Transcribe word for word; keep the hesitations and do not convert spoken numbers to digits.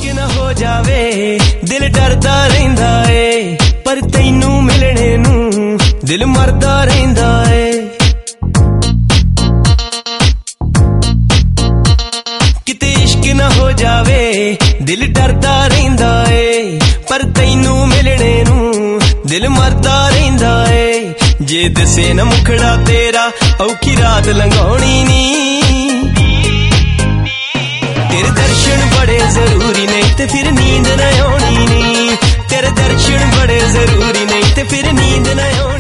ना हो जावे दिल डरदा रहिंदा ए पर तैनू मिलने नू दिल मरदा रहिंदा ए किते इश्क ना हो जावे दिल डरदा रहिंदा ए पर तैनू मिलने नू दिल मरदा रहिंदा ए जे दसे ना मुखड़ा तेरा औखी रात लंघाउणी नी तेरे दर्शन बड़े जरूरी नहीं ते फिर नींद न आनी नी तेरे दर्शन बड़े जरूरी नहीं ते फिर नींद न आनी।